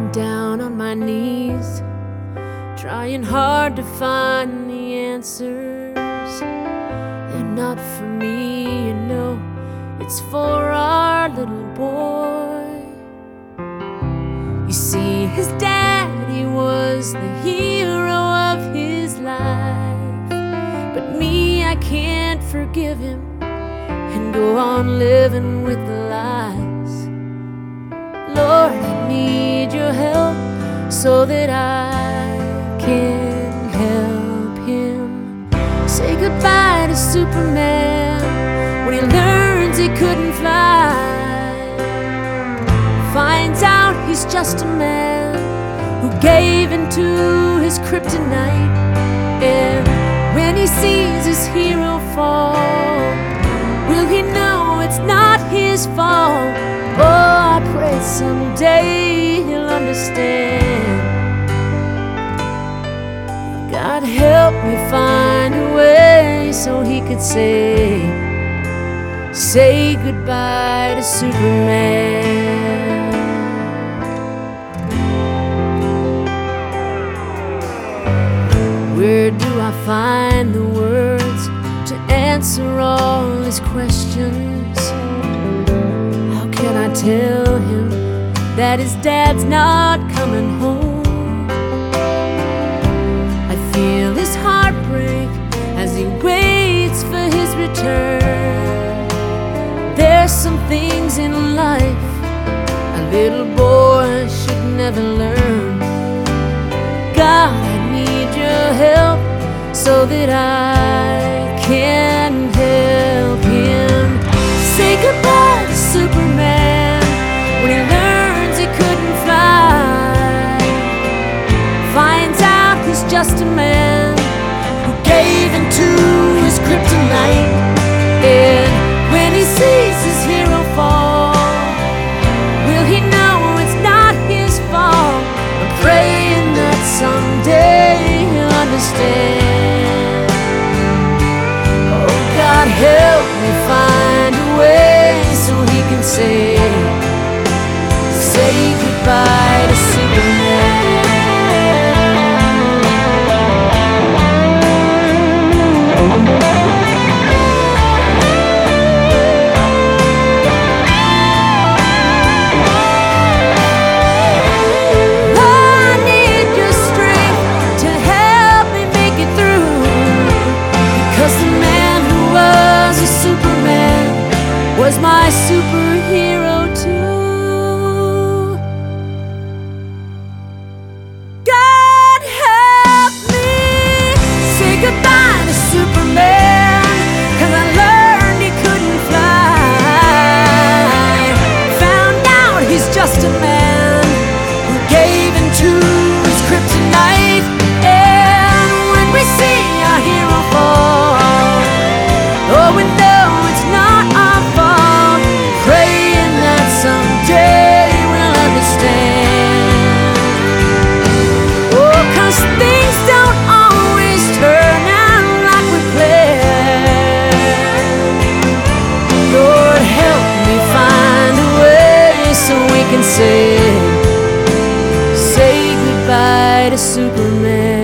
down on my knees, trying hard to find the answers. They're not for me, you know, it's for our little boy. You see, his daddy was the hero of his life, but me, I can't forgive him and go on living with the lies. Lord, I need your help so that I can help him. Say goodbye to Superman when he learns he couldn't fly. Finds out he's just a man who gave into his kryptonite. And when he sees his hero fall, will he know it's not his fault? Oh, I pray someday he'll understand. God help me find a way so he could say goodbye to Superman. Where do I find the words to answer all his questions? How can I tell him that his dad's not coming home? I feel his heart break as he waits for his return. There's some things in life a little boy should never learn. God, I need your help so that I can help him. Say goodbye to Superman when he learns he couldn't fly. Finds out he's just a man who gave into his kryptonite. And when he sees his hero fall, will he know it's not his fault? I'm praying that someday he'll understand. Oh, God, help me find a way so he can say goodbye to Superman. Was my superhero too. God help me say goodbye to Superman, 'cause I learned he couldn't fly. Found out he's just a man who gave into his kryptonite. And when we see our hero fall, oh, we know it's not our fault. Praying that someday we'll understand. Oh, 'cause things don't always turn out like we planned. Lord, help me find a way so we can say goodbye to Superman.